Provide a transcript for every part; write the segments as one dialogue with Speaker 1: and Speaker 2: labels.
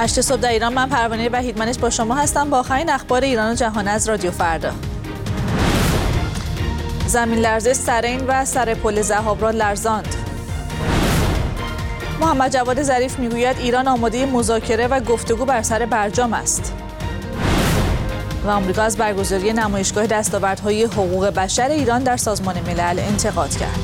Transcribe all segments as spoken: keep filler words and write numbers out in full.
Speaker 1: هشت صبح در ایران. من پروانه وحیدمنش با شما هستم با آخرین اخبار ایران و جهان از رادیو فردا. زمین لرزه سرین و سر پل ذهاب را لرزاند. محمد جواد ظریف میگوید ایران آماده مذاکره و گفتگو بر سر برجام است. و آمریکا از برگزاری نمایشگاه دستاوردهای حقوق بشر ایران در سازمان ملل انتقاد کرد.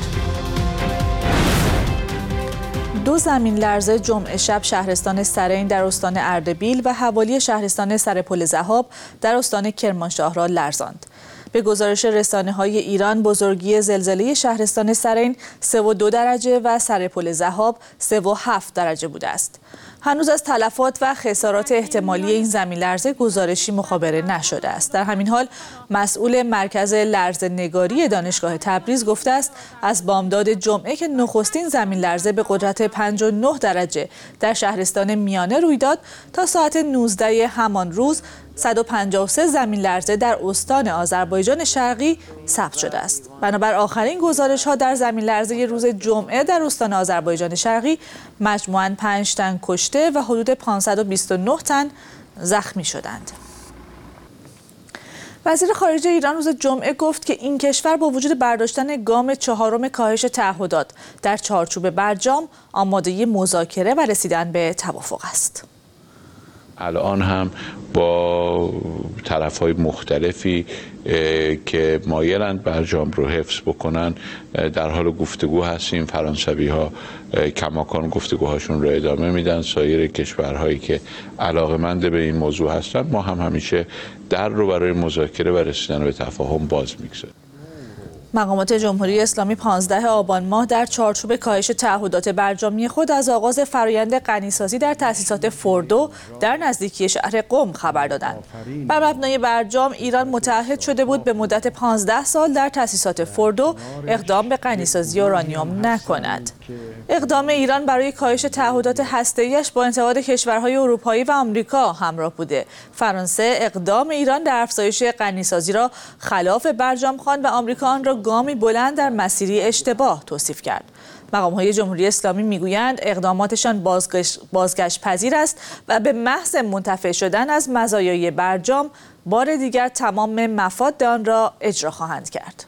Speaker 1: دو زمین لرزه جمعه شب شهرستان سرین در استان اردبیل و حوالی شهرستان سر پل ذهاب در استان کرمانشاه را لرزاند. به گزارش رسانه‌های ایران بزرگی زلزله شهرستان سرین سه و دو درجه و سر پل ذهاب سه و هفت درجه بوده است. هنوز از تلفات و خسارات احتمالی این زمین لرزه گزارشی مخابره نشده است. در همین حال مسئول مرکز لرزه‌نگاری دانشگاه تبریز گفته است از بامداد جمعه که نخستین زمین لرزه به قدرت پنج و نه درجه در شهرستان میانه روی داد تا ساعت نوزده همان روز صد و پنجاه و سه زمین لرزه در استان آذربایجان شرقی ثبت شده است. بنابر آخرین گزارش‌ها در زمین لرزه روز جمعه در استان آذربایجان شرقی مجموعاً پنج تن کشته و حدود پانصد و بیست و نه تن زخمی شدند. وزیر خارجه ایران روز جمعه گفت که این کشور با وجود برداشتن گام چهارم کاهش تعهدات در چارچوب برجام آماده مذاکره و رسیدن به توافق است.
Speaker 2: الان هم با طرف‌های مختلفی که مایلند برجام رو حفظ بکنن در حال گفتگو هستیم. فرانسوی‌ها کماکان گفتگوهاشون رو ادامه میدن. سایر کشورهایی که علاقه‌مند به این موضوع هستند ما هم همیشه در رو برای مذاکره و رسیدن به تفاهم باز می‌گذاریم.
Speaker 1: مقامات جمهوری اسلامی پانزده آبان ماه در چارچوب کاهش تعهدات برجامی خود از آغاز فرآیند غنیسازی در تأسیسات فوردو در نزدیکی شهر قم خبر دادند. بر مبنای برجام ایران متعهد شده بود به مدت پانزده سال در تأسیسات فوردو اقدام به غنیسازی اورانیوم نکند. اقدام ایران برای کاهش تعهدات هسته‌ایش با انتقاد کشورهای اروپایی و آمریکا همراه بوده. فرانسه اقدام ایران در افزایش غنیسازی را خلاف برجام خواند و آمریکا آن را گامی بلند در مسیری اشتباه توصیف کرد. مقام‌های جمهوری اسلامی میگویند اقداماتشان بازگشت, بازگشت پذیر است و به محض منتفع شدن از مزایای برجام بار دیگر تمام مفاد آن را اجرا خواهند کرد.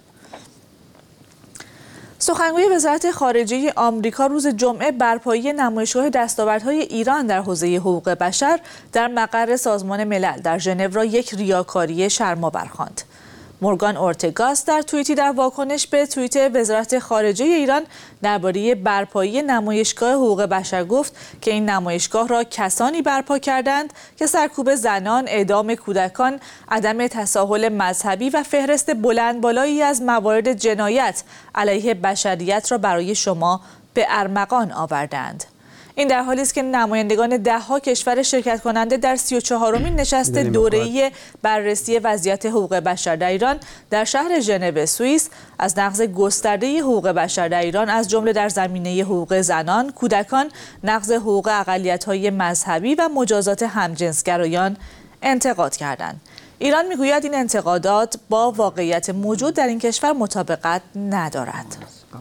Speaker 1: سخنگوی وزارت خارجه آمریکا روز جمعه برپایی نمایشگاه دستاوردهای ایران در حوزه حقوق بشر در مقر سازمان ملل در ژنو را یک ریاکاری شرم‌آور خواند. مورگان اورتگاس در توییتی در واکنش به توییت وزارت خارجه ایران درباره برپایی نمایشگاه حقوق بشر گفت که این نمایشگاه را کسانی برپا کردند که سرکوب زنان، اعدام کودکان، عدم تساهل مذهبی و فهرست بلند بالایی از موارد جنایت علیه بشریت را برای شما به ارمغان آوردند. این در حالی است که نمایندگان ده‌ها کشور شرکت کننده در سی و چهارمین نشست دوره‌ای بررسی وضعیت حقوق بشر در ایران در شهر ژنو سوئیس از نقض گسترده حقوق بشر در ایران از جمله در زمینه حقوق زنان، کودکان، نقض حقوق اقلیت‌های مذهبی و مجازات همجنسگرایان انتقاد کردند. ایران میگوید این انتقادات با واقعیت موجود در این کشور مطابقت ندارد.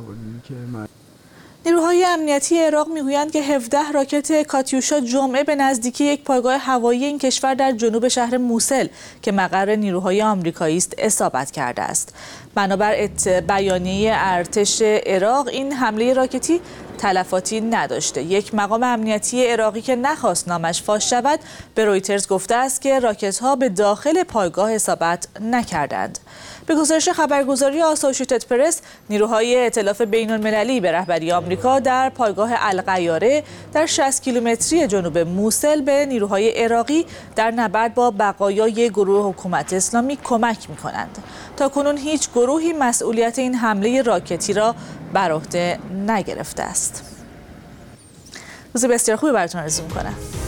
Speaker 1: نیروهای امنیتی عراق میگویند که هفده راکت کاتیوشا جمعه به نزدیکی یک پایگاه هوایی این کشور در جنوب شهر موسل که مقر نیروهای آمریکایی است اصابت کرده است. بنابر بیانیه ارتش عراق این حمله راکتی تلفاتی نداشته. یک مقام امنیتی عراقی که نخواست نامش فاش شود به رویترز گفته است که راکت‌ها به داخل پایگاه اصابت نکردند. به گزارش خبرگزاری آسوشیتد پرس، نیروهای ائتلاف بین‌المللی به رهبری آمریکا در پایگاه القیاره در شصت کیلومتری جنوب موسل به نیروهای عراقی در نبرد با بقایای گروه حکومت اسلامی کمک می‌کنند. تاکنون هیچ گروهی مسئولیت این حمله راکتی را بر عهده نگرفته است. روز بسیار خوبی براتون آرزو می‌کنم.